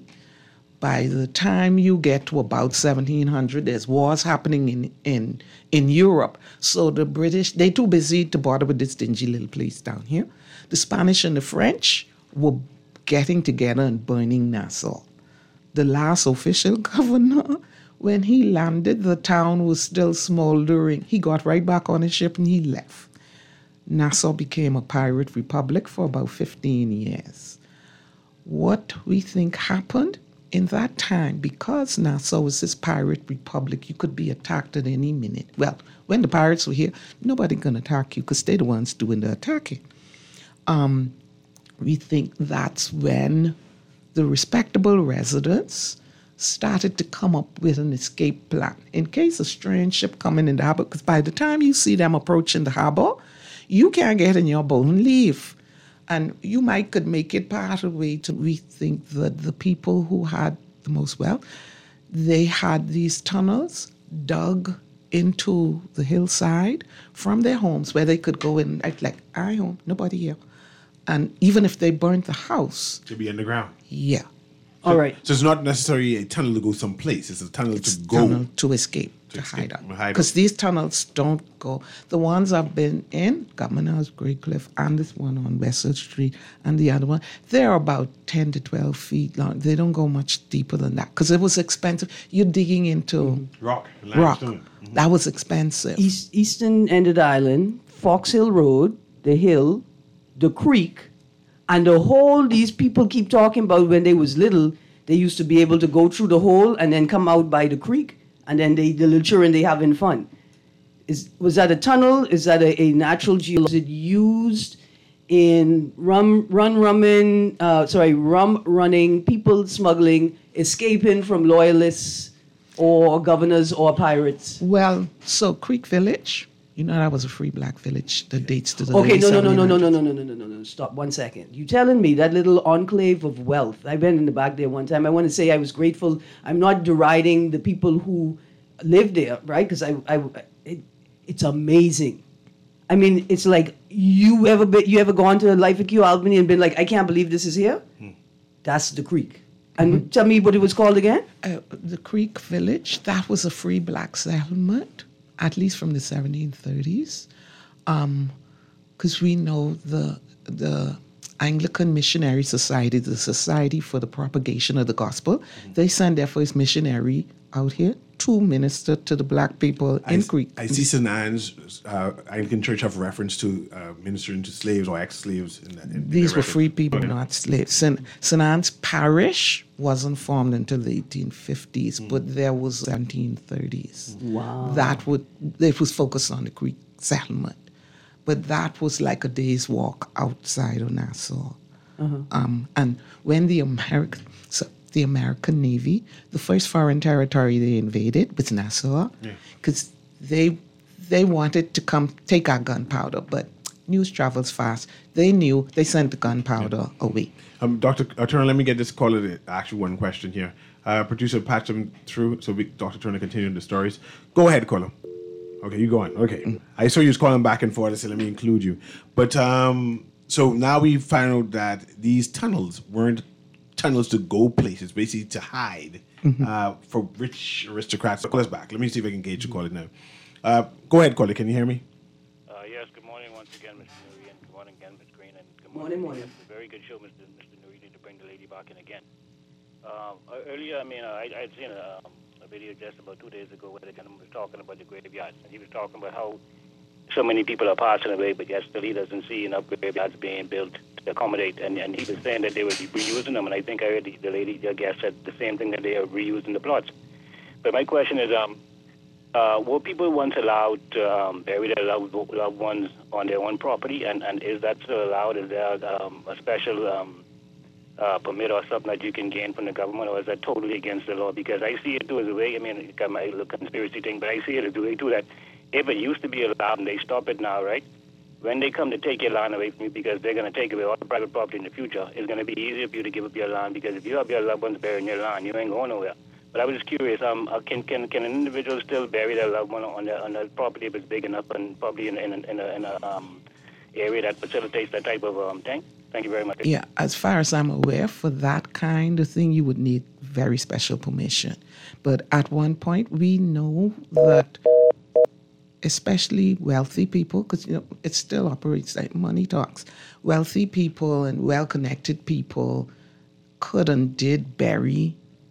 By the time you get to about seventeen hundred, there's wars happening in, in, in Europe. So the British, they're too busy to bother with this dingy little place down here. The Spanish and the French were getting together and burning Nassau. The last official governor, when he landed, the town was still smoldering. He got right back on his ship and he left. Nassau became a pirate republic for about fifteen years. What we think happened in that time, because Nassau was this pirate republic, you could be attacked at any minute. Well, when the pirates were here, nobody can attack you because they're the ones doing the attacking. Um, we think that's when the respectable residents started to come up with an escape plan in case a strange ship coming in the harbor, because by the time you see them approaching the harbor, You can't get in your boat and leave. And you might could make it part of the way to we think that the people who had the most wealth, they had these tunnels dug into the hillside from their homes where they could go in, like, I home, nobody here. And even if they burnt the house. To be underground. Yeah. So, all right. So it's not necessarily a tunnel to go someplace. It's a tunnel it's to go. Tunnel to escape, to, to hide out. Because these tunnels don't go. The ones I've been in, Government House, Great Cliff, and this one on Westwood Street, and the other one, they're about ten to twelve feet long. They don't go much deeper than that because it was expensive. You're digging into mm-hmm. rock. Rock. Mm-hmm. That was expensive. East, Eastern Ended Island, Fox Hill Road, the hill, the creek, and the hole these people keep talking about when they was little. They used to be able to go through the hole and then come out by the creek, and then they, the little children, they having fun. Is was that a tunnel? Is that a, a natural geo? Is it used in rum, run rumming, uh, sorry, rum running, people smuggling, escaping from loyalists or governors or pirates? Well, so Creek Village, you know that was a free black village that dates to the Okay, no, no, no, no, no, no, no, no, no, no, no, no. Stop one second. You telling me that little enclave of wealth? I've been in the back there one time. I want to say I was grateful. I'm not deriding the people who live there, right? Because I, I, it, it's amazing. I mean, it's like you ever been, you ever gone to Life at Kew Albany and been like, I can't believe this is here. Hmm. That's the creek. And mm-hmm. tell me what it was called again. Uh, the Creek Village. That was a free black settlement. At least from the seventeen thirties, because um, we know the the Anglican Missionary Society, the Society for the Propagation of the Gospel, mm-hmm. they sent their first missionary out here to minister to the black people I in s- Creek. I see Saint Anne's uh, Anglican Church have reference to uh, ministering to slaves or ex-slaves. In that, in These were were free people, okay. not slaves. Saint Saint Anne's Parish wasn't formed until the eighteen fifties, mm. but there was seventeen thirties. Wow. That would it was focused on the Creek settlement, but that was like a day's walk outside of Nassau. Uh-huh. Um, and when the American so the American Navy, the first foreign territory they invaded was Nassau, because yeah. they they wanted to come take our gunpowder, but news travels fast. They knew, they sent the gunpowder yeah. away. Um, Doctor Turner, let me get this call it actually one question here. Uh, producer, patch them through so we, Doctor Turner continue the stories. Go ahead, caller. Okay, you go on. Okay. Mm. I saw you was calling back and forth. I said, let me include you. But um, so now we found out that these tunnels weren't tunnels to go places, basically to hide mm-hmm. uh, for rich aristocrats. So call us back. Let me see if I can engage you, call it now. Uh, go ahead, caller. Can you hear me? Uh, yes, good morning once again, Mister Nuri, and good morning again, Miz Green, and good morning. morning. morning. It's a very good show, Mister Mister Nuri, to bring the lady back in again. Um, earlier, I mean, uh, I I'd seen a, um, a video just about two days ago where the gentleman was talking about the graveyards, and he was talking about how so many people are passing away, but yet still he doesn't see enough graveyards being built to accommodate. And, and he was saying that they would be reusing them, and I think I heard the, the lady, the guest, said the same thing, that they are reusing the plots. But my question is, um, uh, were people once allowed to um, bury their loved, loved ones on their own property, and, and is that still allowed? Is there um, a special um, uh, permit or something that you can gain from the government, or is that totally against the law? Because I see it too as a way, I mean, it got my little conspiracy thing, but I see it as a way too that if it used to be allowed and they stop it now, right, when they come to take your land away from you because they're going to take away all the private property in the future, it's going to be easier for you to give up your land, because if you have your loved ones buried in your land, you ain't going nowhere. But I was just curious, um, uh, can can can an individual still bury their loved one on their, on their property if it's big enough and probably in, in, in, in a, in a um, area that facilitates that type of um, thing? Thank you very much. Yeah, as far as I'm aware, for that kind of thing, you would need very special permission. But at one point, we know that especially wealthy people, because you know it still operates like money talks. Wealthy people and well-connected people could and did bury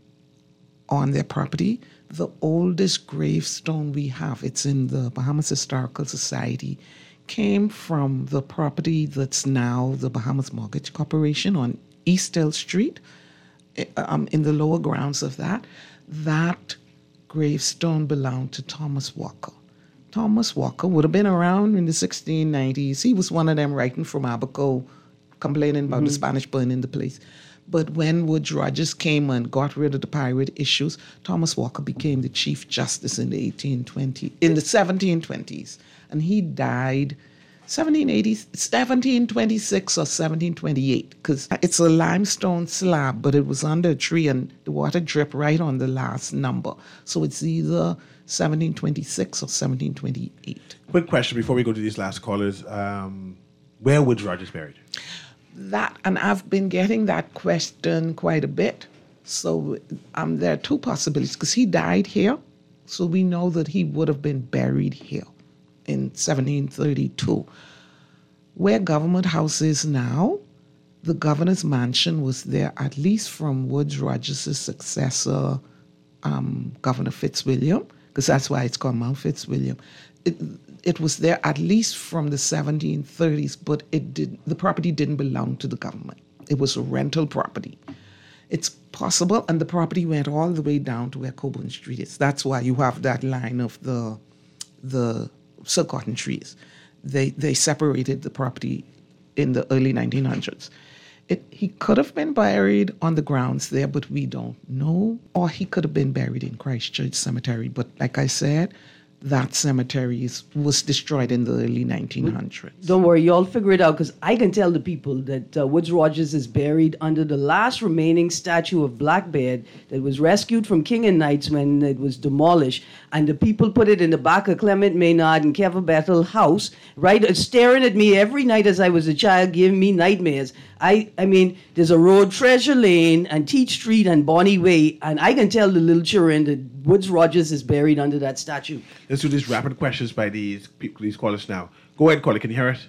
on their property. The oldest gravestone we have, it's in the Bahamas Historical Society, came from the property that's now the Bahamas Mortgage Corporation on East Hill Street, um, in the lower grounds of that. That gravestone belonged to Thomas Walker. Thomas Walker would have been around in the sixteen nineties. He was one of them writing from Abaco, complaining about mm-hmm. the Spanish burning the place. But when Woodes Rogers came and got rid of the pirate issues, Thomas Walker became the Chief Justice in the eighteen twenty, in the seventeen twenties. And he died seventeen eighty, seventeen twenty-six or seventeen twenty-eight, because it's a limestone slab, but it was under a tree and the water dripped right on the last number. So it's either seventeen twenty-six or seventeen twenty-eight. Quick question before we go to these last callers. Um, where Woodes Rogers buried? That, and I've been getting that question quite a bit. So um, there are two possibilities, because he died here, so we know that he would have been buried here in seventeen thirty-two. Where Government House is now, the governor's mansion was there at least from Woodes Rogers' successor, um, Governor Fitzwilliam, because that's why it's called Mount Fitzwilliam. It, it was there at least from the seventeen thirties, but it did the property didn't belong to the government. It was a rental property. It's possible, and the property went all the way down to where Coburn Street is. That's why you have that line of the the silk cotton trees. They they separated the property in the early nineteen hundreds. It, he could have been buried on the grounds there, but we don't know. Or he could have been buried in Christchurch Cemetery. But like I said, that cemetery is, was destroyed in the early nineteen hundreds. Don't worry, y'all figure it out, because I can tell the people that uh, Woodes Rogers is buried under the last remaining statue of Blackbeard that was rescued from King and Knights when it was demolished. And the people put it in the back of Clement Maynard and Kevin Bethel house, right, uh, staring at me every night as I was a child, giving me nightmares. I, I mean, there's a road, Treasure Lane and Teach Street and Bonnie Way, and I can tell the little children that Woodes Rogers is buried under that statue. Let's do these rapid questions by these people, these callers now. Go ahead, caller. Can you hear us?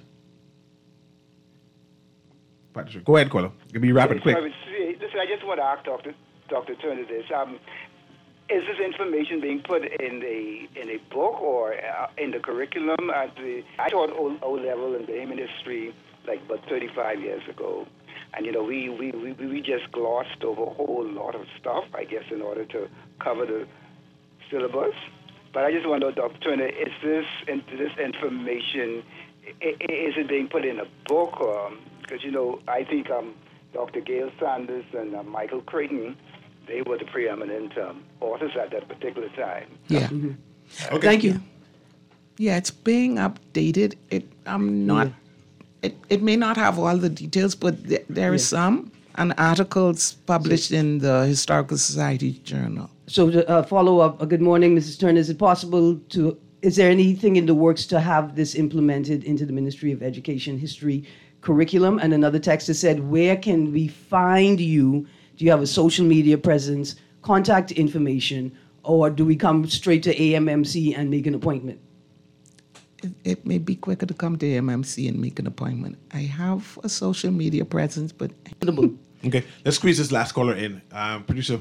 Go ahead, caller. Give me rapid, quick. Listen, I just want to ask Doctor Doctor Turner this. Um, is this information being put in a in a book or uh, in the curriculum? At the, I taught O, o level in Bahamian history like about thirty-five years ago, and you know we, we, we, we just glossed over a whole lot of stuff, I guess, in order to cover the syllabus. But I just want to know, Doctor Turner, is this this information, is it being put in a book? Because, you know, I think um, Doctor Gail Sanders and uh, Michael Creighton, they were the preeminent um, authors at that particular time. Yeah. Mm-hmm. Okay. Thank you. Yeah, it's being updated. It I'm not. Yeah. It it may not have all the details, but th- there is yeah. some. And articles published so, in the Historical Society Journal. So to uh, follow up, uh, good morning, Missus Turner. Is it possible to, is there anything in the works to have this implemented into the Ministry of Education history curriculum? And another text that said, where can we find you? Do you have a social media presence, contact information, or do we come straight to A M M C and make an appointment? It, it may be quicker to come to A M M C and make an appointment. I have a social media presence, but... Okay, let's squeeze this last caller in. Um, producer,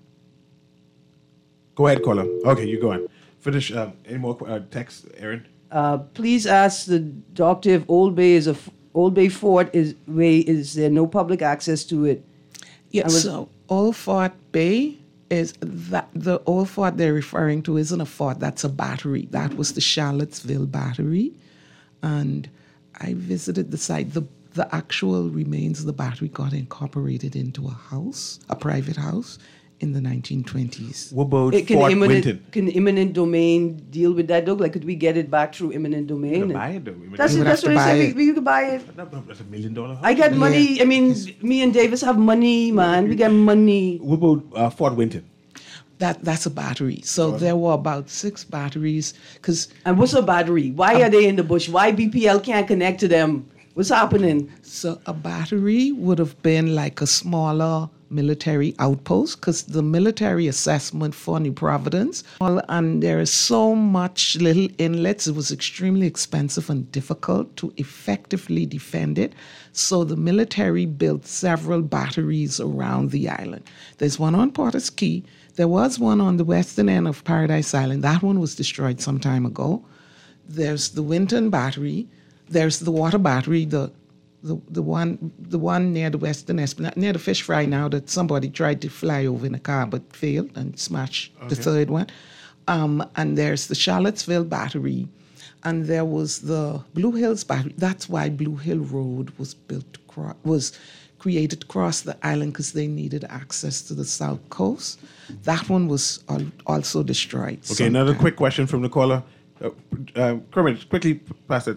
go ahead, caller. Okay, you go on. Finish. Uh, any more uh, text, Aaron? Uh, please ask the doctor if Old Bay is a Old Bay Fort is way. Is there no public access to it? Yeah. Was, so Old Fort Bay is that the Old Fort they're referring to isn't a fort. That's a battery. That was the Charlottesville Battery, and I visited the site. The The actual remains of the battery got incorporated into a house, a private house, in the nineteen twenties. What about it, can Fort eminent, Winton? Can eminent domain deal with that, Doug? Like, could we get it back through eminent domain? Buy it, though. That's, it, that's what I said. We, we could buy it. That's a million dollar house. I got money. Yeah. I mean, me and Davis have money, man. We got money. What about uh, Fort Winton? That That's a battery. So there were about six batteries. Cause and what's a battery? Why um, are they in the bush? Why B P L can't connect to them? What's happening? So a battery would have been like a smaller military outpost, because the military assessment for New Providence, and there is so much little inlets, it was extremely expensive and difficult to effectively defend it. So the military built several batteries around the island. There's one on Porter's Key. There was one on the western end of Paradise Island. That one was destroyed some time ago. There's the Winton Battery. There's the water battery, the the the one the one near the Western Esplanade, near the fish fry now, that somebody tried to fly over in a car but failed and smashed okay. the third one. Um, and there's the Charlottesville Battery, and there was the Blue Hills Battery. That's why Blue Hill Road was built to cro- was created to cross the island, because they needed access to the south coast. That one was al- also destroyed. Okay, sometime. Another quick question from the caller. Uh, uh, Kermit, quickly pass it.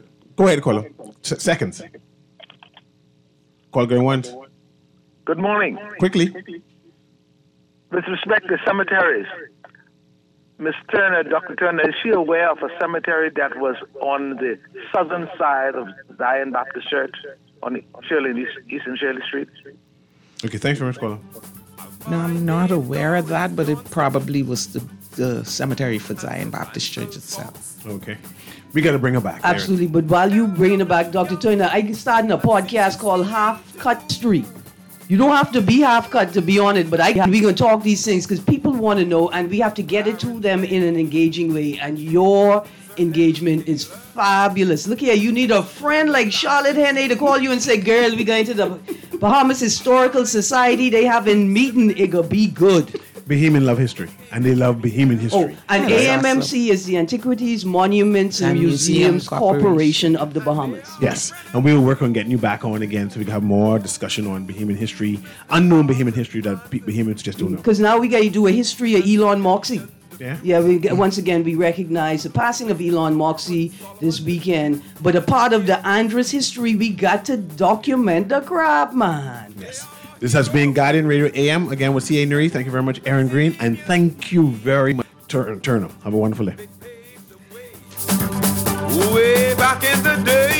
Go ahead, caller. S- seconds. Call going once. Good morning. Quickly. With respect to cemeteries, Miss Turner, Doctor Turner, is she aware of a cemetery that was on the southern side of Zion Baptist Church on the Shirley, Eastern Shirley Street? Okay, thanks very much, caller. No, I'm not aware of that, but it probably was the, the cemetery for Zion Baptist Church itself. Okay. We got to bring her back. Absolutely. But while you bringing it back, Doctor Turner, I started a podcast called Half Cut Street. You don't have to be half cut to be on it, but I we're going to talk these things because people want to know, and we have to get it to them in an engaging way. And your engagement is fabulous. Look here, you need a friend like Charlotte Henney to call you and say, girl, we're going to the Bahamas Historical Society. They have a meeting. It gonna be good. Bahamian love history, and they love Bahamian history. Oh, and Yeah, A M M C awesome. is the Antiquities, Monuments, and, And Museums Museum Corporation. Corporation of the Bahamas. Yes, and we will work on getting you back on again so we can have more discussion on Bahamian history, unknown Bahamian history that P- Bahamians just don't know. Because now we got to do a history of Elon Moxie. Yeah. Yeah, we get, once again we recognize the passing of Elon Moxie this weekend, but a part of the Andres history, we got to document the crap, man. Yes. This has been Guardian Radio A M, again with C A. Nuri. Thank you very much, Aaron Green, and thank you very much, Tur- Turner. Have a wonderful day. Way back in the day,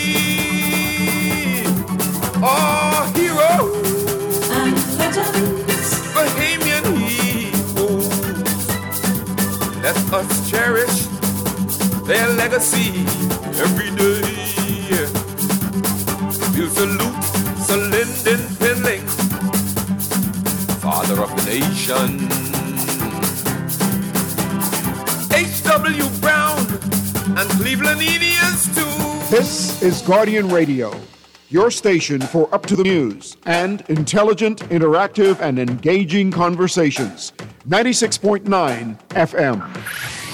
oh, hero and legends, Bahamian heroes. Let us cherish their legacy every day. We'll salute Sir Lyndon Pinling, father of the nation. H W Brown and Cleveland Indians too. This is Guardian Radio, your station for up-to-the news and intelligent, interactive, and engaging conversations. ninety-six point nine F M.